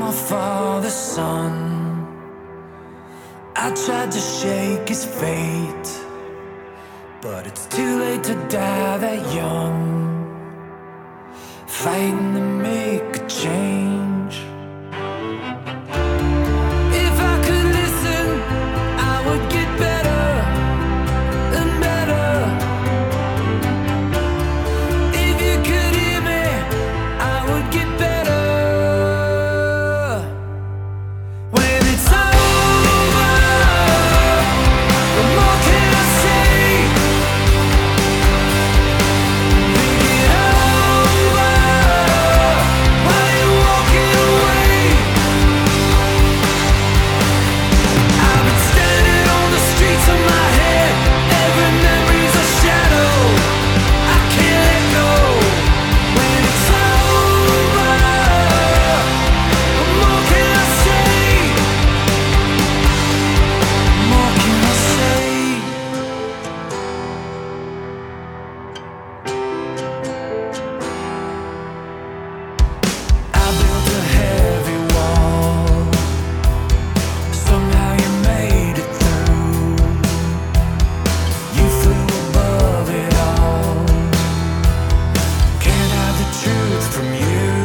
my father's son. I tried to shake his fate, but it's too late to die that young. Fighting to make a change. If I could listen, I would get better and better. If you could hear me, I would get better. When it's over, what more can I say? Think it over. Why you walking away? I've been standing on the streets of my head. Every memory's a shadow. I can't let go. When it's over, what more can I say? More can I say? I built a heavy wall. Somehow you made it through. You flew above it all. Can't hide the truth from you.